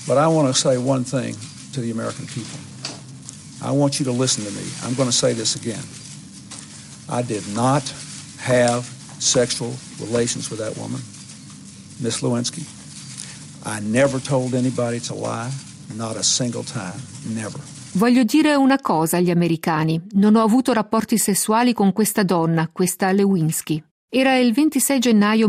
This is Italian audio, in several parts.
But I want to say one thing to the American people. I want you to listen to me. I'm going to say this again. I did not have sexual relations with that woman, Miss Lewinsky. I never told anybody to lie, not a single time, never. Voglio dire una cosa agli americani. Non ho avuto rapporti sessuali con questa donna, questa Lewinsky. Era il 26 gennaio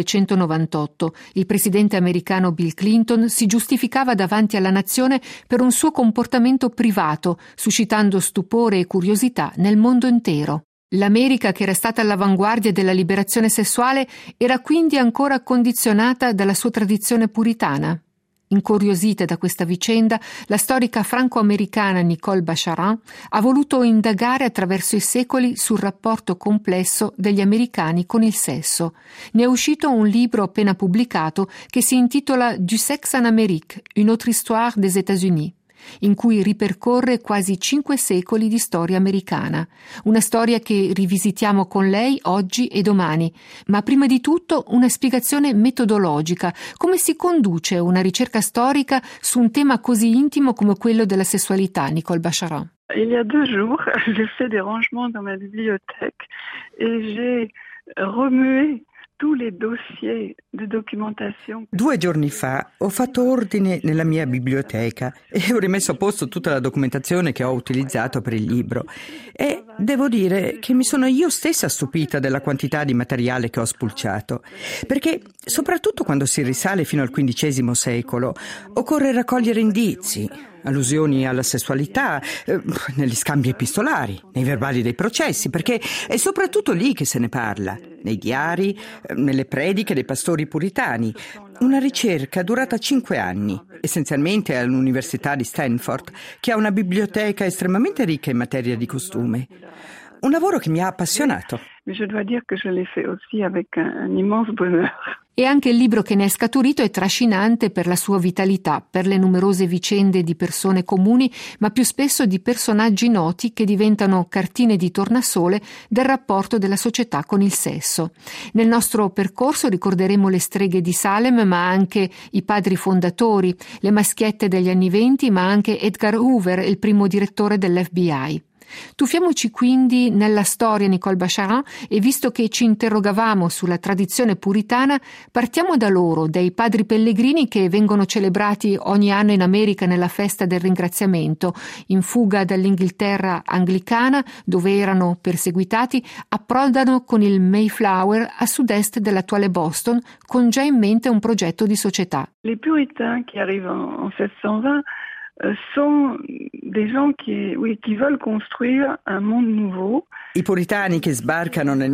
1998. Il presidente americano Bill Clinton si giustificava davanti alla nazione per un suo comportamento privato, suscitando stupore e curiosità nel mondo intero. L'America, che era stata all'avanguardia della liberazione sessuale, era quindi ancora condizionata dalla sua tradizione puritana. Incuriosita da questa vicenda, la storica franco-americana Nicole Bacharan ha voluto indagare attraverso i secoli sul rapporto complesso degli americani con il sesso. Ne è uscito un libro appena pubblicato che si intitola Du sexe en Amérique, une autre histoire des États-Unis, in cui ripercorre quasi 5 secoli di storia americana, una storia che rivisitiamo con lei oggi e domani, ma prima di tutto una spiegazione metodologica, come si conduce una ricerca storica su un tema così intimo come quello della sessualità, Nicole Bacharan. Il y a 2 jours, j'ai fait des rangements dans ma bibliothèque et j'ai remué tous les dossiers di documentazione. 2 giorni fa ho fatto ordine nella mia biblioteca e ho rimesso a posto tutta la documentazione che ho utilizzato per il libro. E devo dire che mi sono io stessa stupita della quantità di materiale che ho spulciato, perché soprattutto quando si risale fino al XV secolo occorre raccogliere indizi, allusioni alla sessualità, negli scambi epistolari, nei verbali dei processi, perché è soprattutto lì che se ne parla, nei diari, nelle prediche dei pastori puritani. Una ricerca durata 5 anni, essenzialmente all'Università di Stanford, che ha una biblioteca estremamente ricca in materia di costume. Un lavoro che mi ha appassionato. Je dois dire que je l'ai fait aussi avec un immense bonheur. E anche il libro che ne è scaturito è trascinante per la sua vitalità, per le numerose vicende di persone comuni, ma più spesso di personaggi noti che diventano cartine di tornasole del rapporto della società con il sesso. Nel nostro percorso ricorderemo le streghe di Salem, ma anche i padri fondatori, le maschiette degli anni '20, ma anche Edgar Hoover, il primo direttore dell'FBI. Tuffiamoci quindi nella storia, Nicole Bacharan, e visto che ci interrogavamo sulla tradizione puritana, partiamo da loro, dai padri pellegrini che vengono celebrati ogni anno in America nella festa del ringraziamento. In fuga dall'Inghilterra anglicana, dove erano perseguitati, approdano con il Mayflower a sud-est dell'attuale Boston, con già in mente un progetto di società. Les puritains qui arrivent en 1620 sont des gens qui veulent construire un monde nouveau. I puritani che sbarcano nel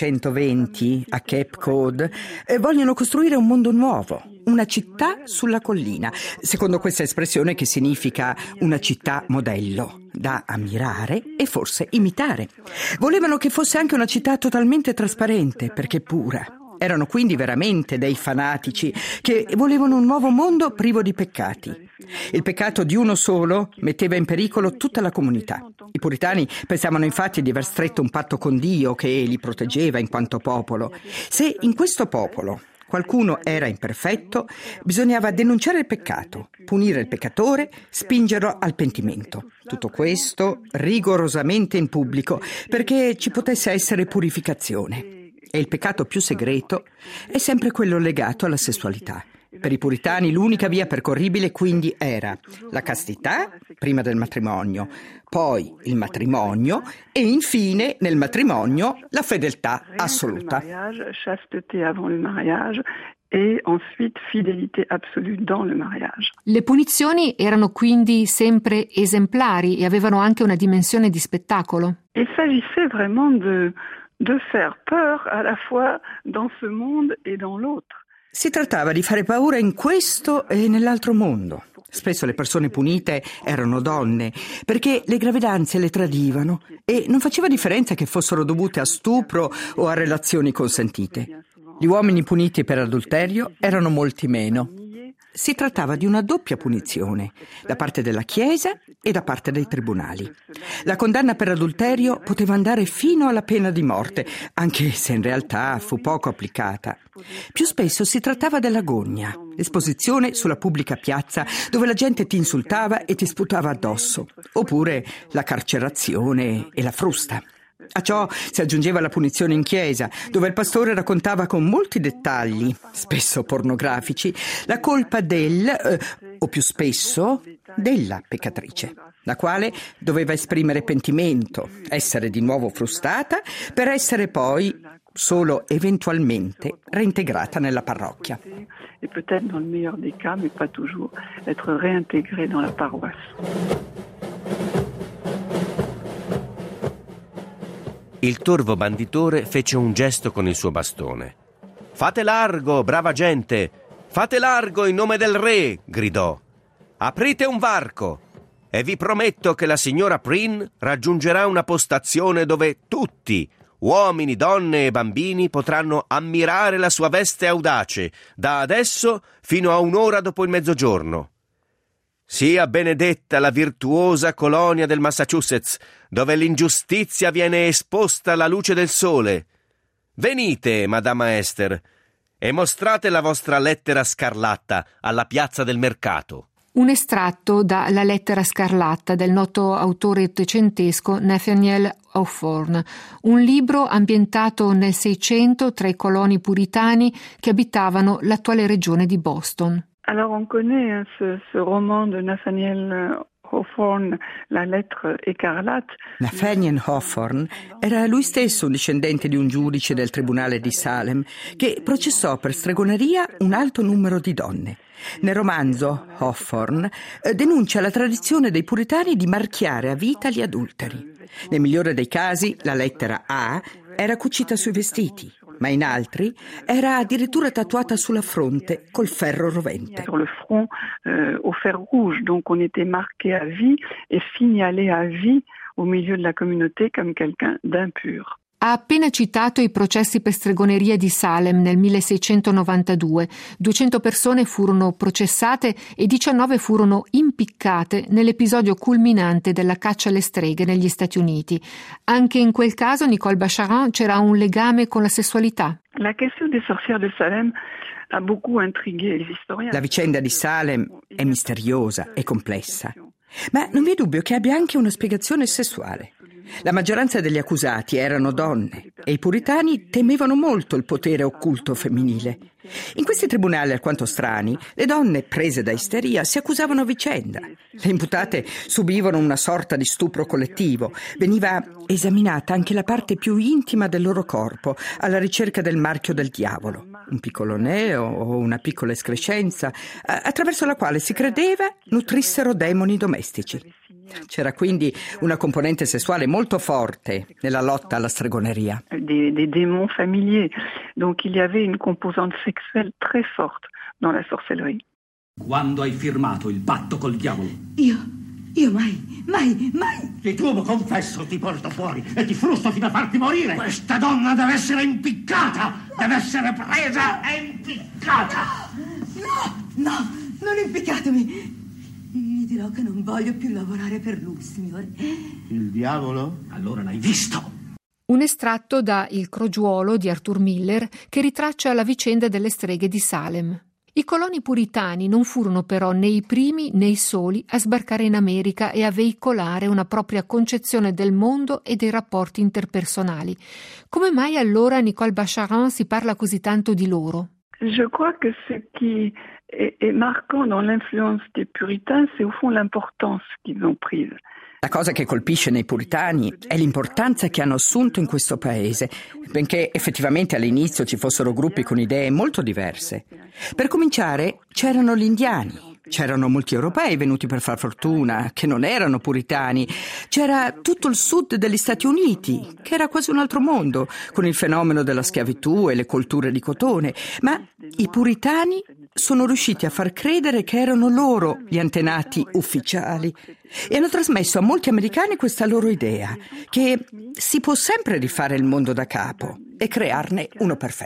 1620 a Cape Cod vogliono costruire un mondo nuovo, una città sulla collina, secondo questa espressione che significa una città modello, da ammirare e forse imitare. Volevano che fosse anche una città totalmente trasparente, perché pura. Erano quindi veramente dei fanatici che volevano un nuovo mondo privo di peccati. Il peccato di uno solo metteva in pericolo tutta la comunità. I puritani pensavano infatti di aver stretto un patto con Dio che li proteggeva in quanto popolo. Se in questo popolo qualcuno era imperfetto, bisognava denunciare il peccato, punire il peccatore, spingerlo al pentimento. Tutto questo rigorosamente in pubblico, perché ci potesse essere purificazione. E il peccato più segreto è sempre quello legato alla sessualità. Per i puritani l'unica via percorribile quindi era la castità prima del matrimonio, poi il matrimonio e infine nel matrimonio la fedeltà assoluta. Chasteté avant le mariage e ensuite fidélité absolue dans le mariage. Le punizioni erano quindi sempre esemplari e avevano anche una dimensione di spettacolo. Il s'agissait vraiment de faire peur à la fois dans ce monde et dans l'autre. Si trattava di fare paura in questo e nell'altro mondo. Spesso le persone punite erano donne, perché le gravidanze le tradivano e non faceva differenza che fossero dovute a stupro o a relazioni consentite. Gli uomini puniti per adulterio erano molti meno. si trattava di una doppia punizione, da parte della Chiesa e da parte dei tribunali. La condanna per adulterio poteva andare fino alla pena di morte, anche se in realtà fu poco applicata. Più spesso si trattava della gogna, l'esposizione sulla pubblica piazza dove la gente ti insultava e ti sputava addosso, oppure la carcerazione e la frusta. A ciò si aggiungeva la punizione in chiesa, dove il pastore raccontava con molti dettagli, spesso pornografici, la colpa o più spesso, della peccatrice, la quale doveva esprimere pentimento, essere di nuovo frustata, per essere poi, solo eventualmente, reintegrata nella parrocchia. E peut-être dans le meilleur des cas, mais pas toujours, être réintégrée dans la paroisse. Il torvo banditore fece un gesto con il suo bastone. «Fate largo, brava gente! Fate largo in nome del re!» gridò. «Aprite un varco e vi prometto che la signora Prynne raggiungerà una postazione dove tutti, uomini, donne e bambini, potranno ammirare la sua veste audace, da adesso fino a un'ora dopo il mezzogiorno. Sia benedetta la virtuosa colonia del Massachusetts, dove l'ingiustizia viene esposta alla luce del sole. Venite, Madama Esther, e mostrate la vostra lettera scarlatta alla piazza del mercato». Un estratto da La lettera scarlatta del noto autore ottocentesco Nathaniel Hawthorne, un libro ambientato nel Seicento tra i coloni puritani che abitavano l'attuale regione di Boston. Alors on connaît ce roman de Nathaniel Hawthorne, La lettre écarlate. Nathaniel Hawthorne era lui stesso un discendente di un giudice del tribunale di Salem che processò per stregoneria un alto numero di donne. Nel romanzo Hawthorne denuncia la tradizione dei puritani di marchiare a vita gli adulteri. Nel migliore dei casi la lettera A era cucita sui vestiti, ma in altri era addirittura tatuata sulla fronte col ferro rovente. Sur le front au fer rouge, donc on était marqué à vie et signalé à vie au milieu de la communauté comme quelqu'un d'impur. Ha appena citato i processi per stregoneria di Salem nel 1692. 200 persone furono processate e 19 furono impiccate nell'episodio culminante della caccia alle streghe negli Stati Uniti. Anche in quel caso, Nicole Bacharan, c'era un legame con la sessualità. La question des sorcières de Salem a beaucoup intrigué les historiens. La vicenda di Salem è misteriosa e complessa, ma non vi è dubbio che abbia anche una spiegazione sessuale. La maggioranza degli accusati erano donne e i puritani temevano molto il potere occulto femminile. In questi tribunali alquanto strani, le donne prese da isteria si accusavano a vicenda. Le imputate subivano una sorta di stupro collettivo. Veniva esaminata anche la parte più intima del loro corpo alla ricerca del marchio del diavolo, un piccolo neo o una piccola escrescenza, attraverso la quale si credeva nutrissero demoni domestici. C'era quindi una componente sessuale molto forte nella lotta alla stregoneria. Des démons familiers. Donc il y avait une composante sexuelle très forte dans la sorcellerie. Quando hai firmato il patto col diavolo? Io mai. Se tu confesso ti porto fuori e ti frusto fino a farti morire. Questa donna deve essere impiccata, deve essere presa e impiccata. No, non impiccatemi. Gli dirò che non voglio più lavorare per lui, signore. Il diavolo? Allora l'hai visto. Un estratto da Il crogiuolo di Arthur Miller che ritraccia la vicenda delle streghe di Salem. I coloni puritani non furono però né i primi né i soli a sbarcare in America e a veicolare una propria concezione del mondo e dei rapporti interpersonali. Come mai allora, Nicole Bacharan, si parla così tanto di loro? Je crois que ce qui est marquant dans l'influence des puritains, c'est au fond l'importance qu'ils ont prise. La cosa che colpisce nei puritani è l'importanza che hanno assunto in questo paese, benché effettivamente all'inizio ci fossero gruppi con idee molto diverse. Per cominciare, c'erano gli indiani. C'erano molti europei venuti per far fortuna, che non erano puritani. C'era tutto il sud degli Stati Uniti, che era quasi un altro mondo, con il fenomeno della schiavitù e le colture di cotone. Ma i puritani sono riusciti a far credere che erano loro gli antenati ufficiali e hanno trasmesso a molti americani questa loro idea, che si può sempre rifare il mondo da capo e crearne uno perfetto.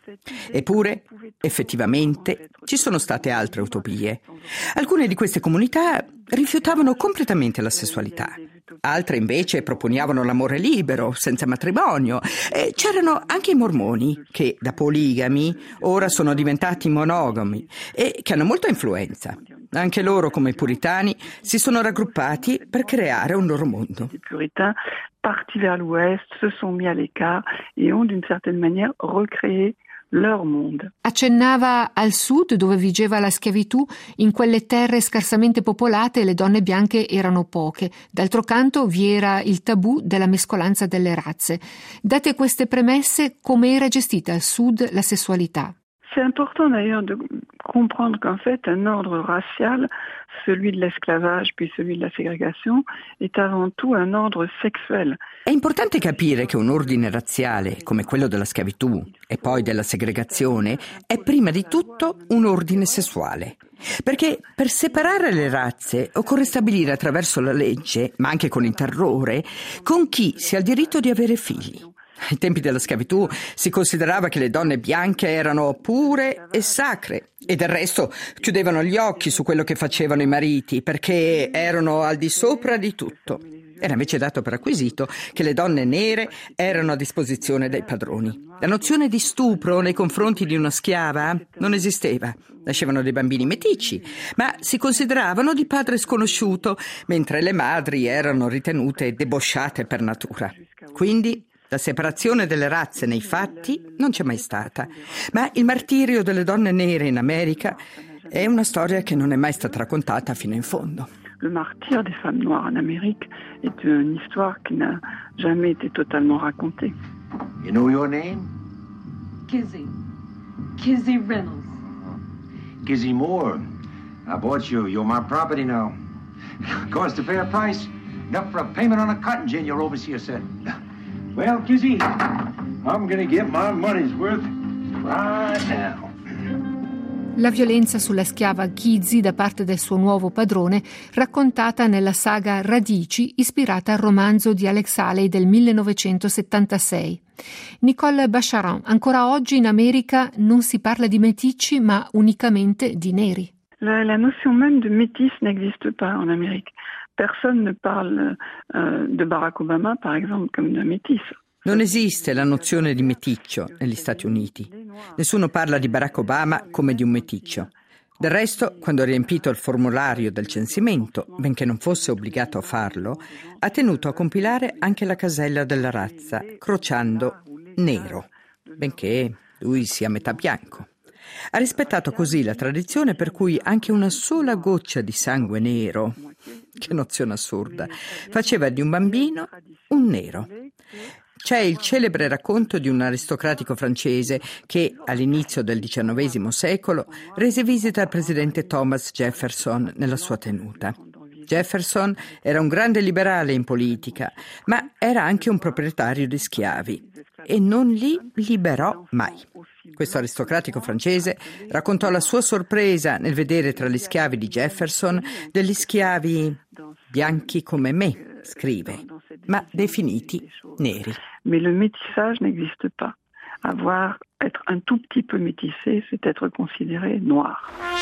Eppure, effettivamente, ci sono state altre utopie. Alcune di queste comunità rifiutavano completamente la sessualità. Altre invece proponevano l'amore libero, senza matrimonio. E c'erano anche i mormoni, che da poligami ora sono diventati monogami e che hanno molta influenza. Anche loro, come i puritani, si sono raggruppati per creare un loro mondo. Les puritains, partis vers l'ouest, se sont mis à l'écart et ont d'une certaine manière recréé leur monde. Accennava al sud, dove vigeva la schiavitù. In quelle terre scarsamente popolate le donne bianche erano poche. D'altro canto vi era il tabù della mescolanza delle razze. Date queste premesse, come era gestita al sud la sessualità? C'est important d'ailleurs de comprendre qu'en fait un ordre racial, celui de l'esclavage puis celui de la ségrégation, est avant tout un ordre sexuel. È importante capire che un ordine razziale, come quello della schiavitù e poi della segregazione, è prima di tutto un ordine sessuale. Perché per separare le razze occorre stabilire attraverso la legge, ma anche con il terrore, con chi si ha il diritto di avere figli. Ai tempi della schiavitù si considerava che le donne bianche erano pure e sacre e del resto chiudevano gli occhi su quello che facevano i mariti perché erano al di sopra di tutto. Era invece dato per acquisito che le donne nere erano a disposizione dei padroni. La nozione di stupro nei confronti di una schiava non esisteva. Nascevano dei bambini meticci, ma si consideravano di padre sconosciuto, mentre le madri erano ritenute debosciate per natura. Quindi la separazione delle razze nei fatti non c'è mai stata, ma il martirio delle donne nere in America è una storia che non è mai stata raccontata fino in fondo. Le martyre des femmes noires en Amérique est une histoire qui n'a jamais été totalement racontée. You know your name? Kizzy. Kizzy Reynolds. Kizzy Moore. I bought you. You're my property now. Cost a fair price. Enough for a payment on a cotton gin, your overseer said. Well, Kizzy, I'm gonna get my money's worth right now. La violenza sulla schiava Kizzy da parte del suo nuovo padrone, raccontata nella saga Radici, ispirata al romanzo di Alex Haley del 1976. Nicole Bacharan, ancora oggi in America non si parla di meticci ma unicamente di neri. La notion même de métis n'existe pas en Amérique. Personne ne parle de Barack Obama, par exemple, comme d'un métis. Non esiste la nozione di meticcio negli Stati Uniti. Nessuno parla di Barack Obama come di un meticcio. Del resto, quando ha riempito il formulario del censimento, benché non fosse obbligato a farlo, ha tenuto a compilare anche la casella della razza, crociando nero, benché lui sia metà bianco. Ha rispettato così la tradizione per cui anche una sola goccia di sangue nero, che nozione assurda, faceva di un bambino un nero. C'è il celebre racconto di un aristocratico francese che, all'inizio del XIX secolo, rese visita al presidente Thomas Jefferson nella sua tenuta. Jefferson era un grande liberale in politica, ma era anche un proprietario di schiavi e non li liberò mai. Questo aristocratico francese raccontò la sua sorpresa nel vedere tra gli schiavi di Jefferson degli schiavi bianchi come me, scrive, ma definiti neri. Mais le métissage n'existe pas. Être un tout petit peu métissé, c'est être considéré noir.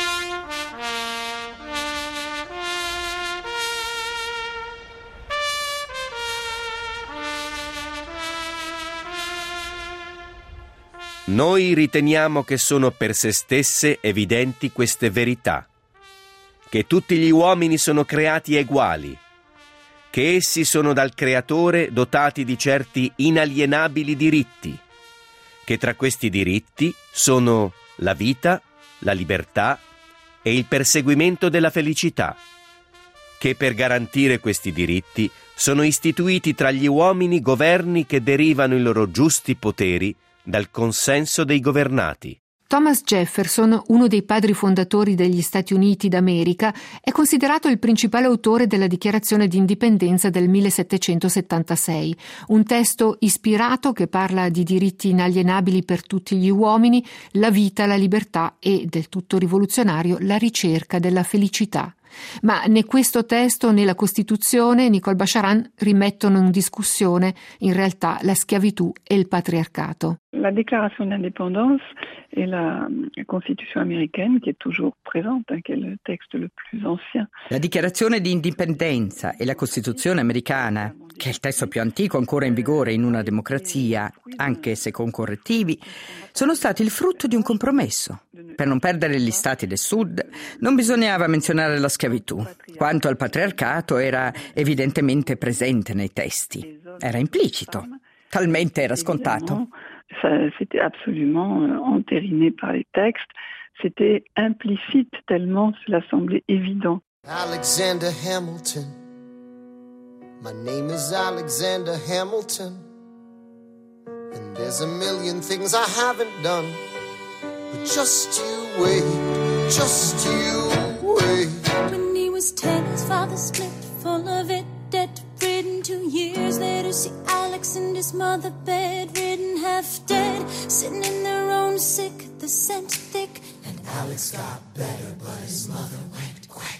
Noi riteniamo che sono per se stesse evidenti queste verità, che tutti gli uomini sono creati eguali, che essi sono dal Creatore dotati di certi inalienabili diritti, che tra questi diritti sono la vita, la libertà e il perseguimento della felicità, che per garantire questi diritti sono istituiti tra gli uomini governi che derivano i loro giusti poteri dal consenso dei governati. Thomas Jefferson, uno dei padri fondatori degli Stati Uniti d'America, è considerato il principale autore della Dichiarazione di Indipendenza del 1776, un testo ispirato che parla di diritti inalienabili per tutti gli uomini, la vita, la libertà e, del tutto rivoluzionario, la ricerca della felicità. Ma né questo testo né la Costituzione Nicole Bacharan rimettono in discussione in realtà la schiavitù e il patriarcato. La Déclaration d'indépendance et la Constitution américaine qui est toujours présente, qui est le texte le plus ancien. La dichiarazione di indipendenza e la Costituzione americana, che è il testo più antico ancora in vigore in una democrazia, anche se con correttivi, sono stati il frutto di un compromesso. Per non perdere gli stati del sud non bisognava menzionare la schiavitù. Quanto al patriarcato era evidentemente presente nei testi. Era implicito, talmente era scontato. C'était absolument entériné par les textes. C'était implicite tellement cela semblait évident. Alexander Hamilton. My name is Alexander Hamilton. And there's a million things I haven't done. But just you wait, just you wait. When he was 10, his father split, full of it, debt-ridden. 2 years later, see Alex and his mother bedridden, half dead, sitting in their own sick, the scent thick. And Alex got better, but his mother went quick.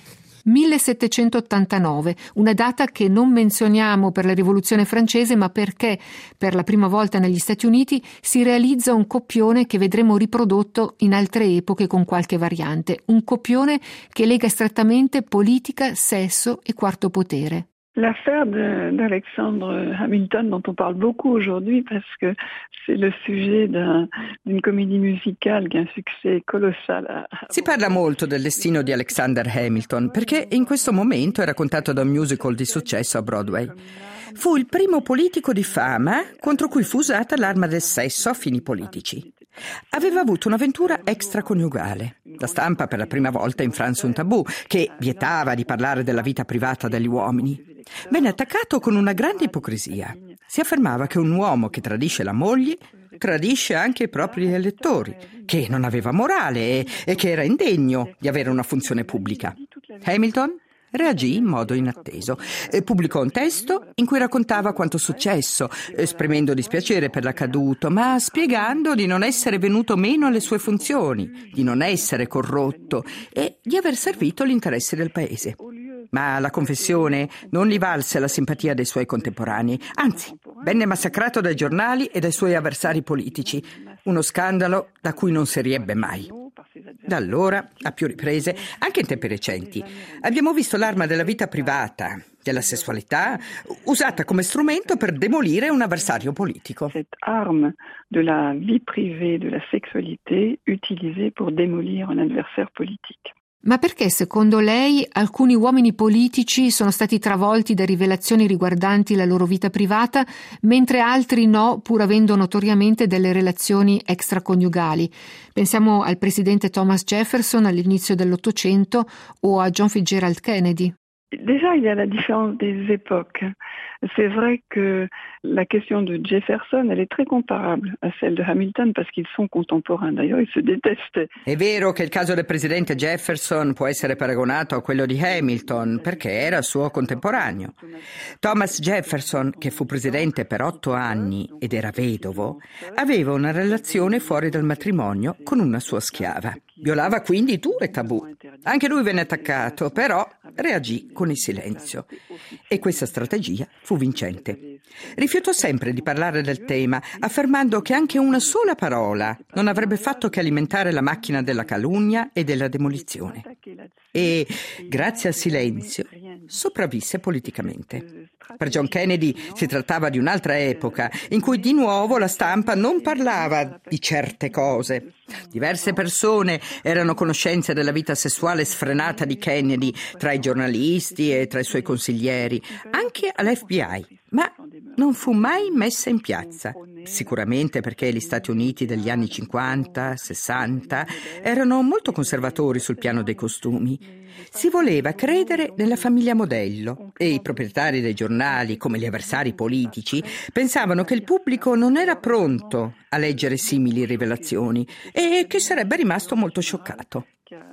1789, una data che non menzioniamo per la Rivoluzione francese, ma perché per la prima volta negli Stati Uniti si realizza un copione che vedremo riprodotto in altre epoche con qualche variante, un copione che lega strettamente politica, sesso e quarto potere. L'affaire d'Alexander Hamilton, dont on parle beaucoup aujourd'hui parce que c'est le sujet d'une comédie musicale qui a un succès colossal. Si parla molto del destino di Alexander Hamilton perché in questo momento è raccontato da un musical di successo a Broadway. Fu il primo politico di fama contro cui fu usata l'arma del sesso a fini politici. Aveva avuto un'avventura extraconiugale. La stampa per la prima volta infranse un tabù che vietava di parlare della vita privata degli uomini. Venne attaccato con una grande ipocrisia. Si affermava che un uomo che tradisce la moglie tradisce anche i propri elettori, che non aveva morale e che era indegno di avere una funzione pubblica. Hamilton reagì in modo inatteso. Pubblicò un testo in cui raccontava quanto successo, esprimendo dispiacere per l'accaduto, ma spiegando di non essere venuto meno alle sue funzioni, di non essere corrotto e di aver servito gli interessi del paese. Ma la confessione non gli valse la simpatia dei suoi contemporanei, anzi, venne massacrato dai giornali e dai suoi avversari politici, uno scandalo da cui non si riebbe mai. Da allora, a più riprese, anche in tempi recenti, abbiamo visto l'arma della vita privata, della sessualità, usata come strumento per demolire un avversario politico. Cette arme de la vie privée, de la sexualité, utilisée pour démolir un adversaire politique. Ma perché, secondo lei, alcuni uomini politici sono stati travolti da rivelazioni riguardanti la loro vita privata, mentre altri no, pur avendo notoriamente delle relazioni extraconiugali? Pensiamo al presidente Thomas Jefferson all'inizio dell'Ottocento o a John Fitzgerald Kennedy. Déjà, il y a la différence des époques. C'est vrai que la question de Jefferson, elle est très comparable à celle de Hamilton parce qu'ils sont contemporains. D'ailleurs, ils se détestaient. È vero che il caso del presidente Jefferson può essere paragonato a quello di Hamilton perché era suo contemporaneo. Thomas Jefferson, che fu presidente per 8 anni ed era vedovo, aveva una relazione fuori dal matrimonio con una sua schiava. Violava quindi 2 tabù. Anche lui venne attaccato, però reagì con il silenzio. E questa strategia fu vincente. Rifiutò sempre di parlare del tema, affermando che anche una sola parola non avrebbe fatto che alimentare la macchina della calunnia e della demolizione. E, grazie al silenzio, sopravvisse politicamente. Per John Kennedy si trattava di un'altra epoca, in cui di nuovo la stampa non parlava di certe cose. Diverse persone erano a conoscenza della vita sessuale sfrenata di Kennedy tra i giornalisti e tra i suoi consiglieri, anche all'FBI, ma non fu mai messa in piazza. Sicuramente perché gli Stati Uniti degli anni 50, 60 erano molto conservatori sul piano dei costumi. Si voleva credere nella famiglia modello e i proprietari dei giornali, come gli avversari politici, pensavano che il pubblico non era pronto a leggere simili rivelazioni e che sarebbe rimasto molto scioccato.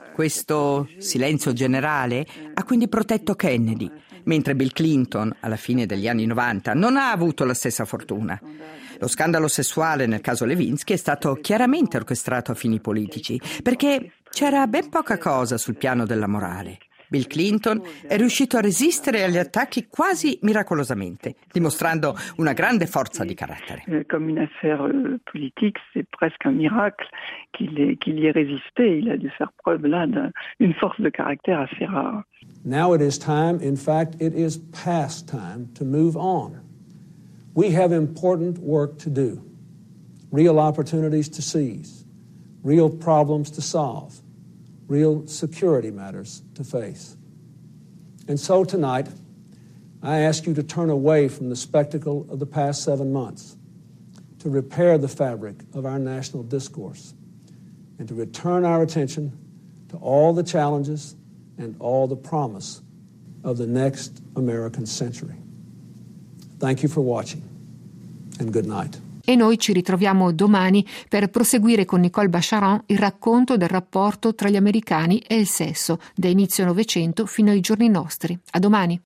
Questo silenzio generale ha quindi protetto Kennedy, mentre Bill Clinton, alla fine degli anni 90, non ha avuto la stessa fortuna. Lo scandalo sessuale nel caso Lewinsky è stato chiaramente orchestrato a fini politici, perché c'era ben poca cosa sul piano della morale. Bill Clinton è riuscito a resistere agli attacchi quasi miracolosamente, dimostrando una grande forza di carattere. Comme une affaire politique, c'est presque un miracle qu'il y ait résisté. Il a dû faire preuve là d'une force de caractère assez rare. Now it is time, in fact, it is past time to move on. We have important work to do, real opportunities to seize, real problems to solve, real security matters to face. And so tonight, I ask you to turn away from the spectacle of the past 7 months, to repair the fabric of our national discourse, and to return our attention to all the challenges and all the promise of the next American century. Thank you for watching, and good night. E noi ci ritroviamo domani per proseguire con Nicole Bacharan il racconto del rapporto tra gli americani e il sesso, da inizio Novecento fino ai giorni nostri. A domani.